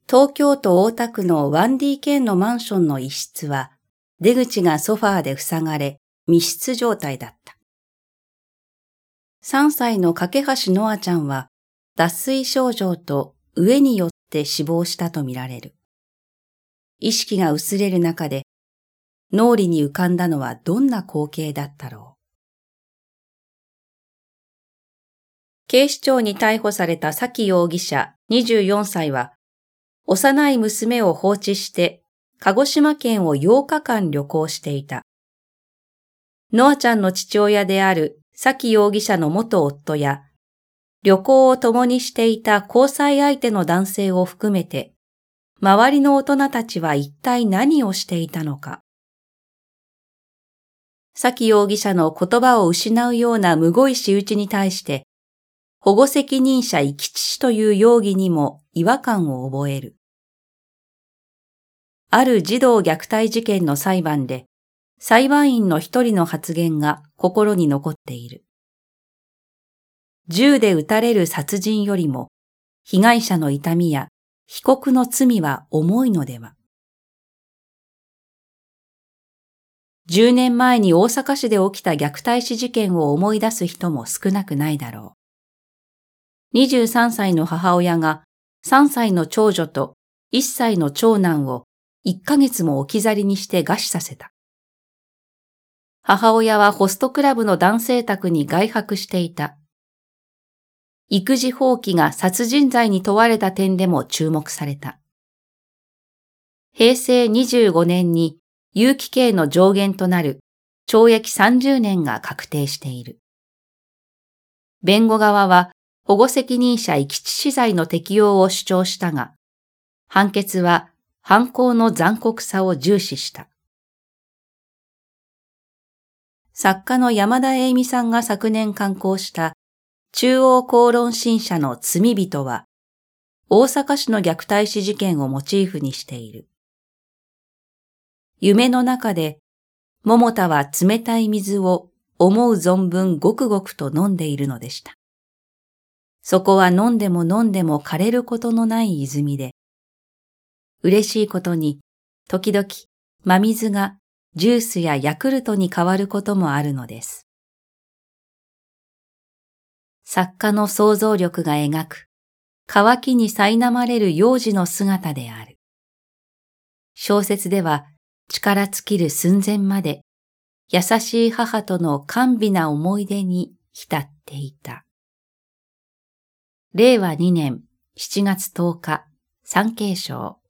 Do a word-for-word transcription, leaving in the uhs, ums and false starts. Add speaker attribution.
Speaker 1: 東京都大田区の ワンディーケー のマンションの一室は、出口がソファーで塞がれ、密室状態だった。さんさいの架橋のあちゃんは、脱水症状と飢えによって死亡したとみられる。意識が薄れる中で、脳裏に浮かんだのはどんな光景だったろう。警視庁に逮捕された崎容疑者にじゅうよんさいは、幼い娘を放置して、鹿児島県をようかかん旅行していた。のあちゃんの父親である崎容疑者の元夫や、旅行を共にしていた交際相手の男性を含めて、周りの大人たちは一体何をしていたのか。崎容疑者の言葉を失うようなむごい仕打ちに対して、保護責任者遺棄致死という容疑にも違和感を覚える。ある児童虐待事件の裁判で、裁判員の一人の発言が心に残っている。銃で撃たれる殺人よりも、被害者の痛みや被告の罪は重いのでは。じゅうねんまえに大阪市で起きた虐待死事件を思い出す人も少なくないだろう。にじゅうさんさいの母親がさんさいの長女といっさいの長男をいっかげつも置き去りにして餓死させた。母親はホストクラブの男性宅に外泊していた。育児放棄が殺人罪に問われた点でも注目された。へいせいにじゅうごねんに有期刑の上限となる懲役さんじゅうねんが確定している。弁護側は保護責任者遺棄致死罪の適用を主張したが、判決は犯行の残酷さを重視した。作家の山田栄美さんが昨年刊行した中央公論新社の罪人は、大阪市の虐待死事件をモチーフにしている。夢の中で、桃田は冷たい水を思う存分ごくごくと飲んでいるのでした。そこは飲んでも飲んでも枯れることのない泉で、嬉しいことに、時々真水がジュースやヤクルトに変わることもあるのです。作家の想像力が描く、渇きに苛まれる幼児の姿である。小説では力尽きる寸前まで、優しい母との甘美な思い出に浸っていた。れいわにねんしちがつとおか、産経省。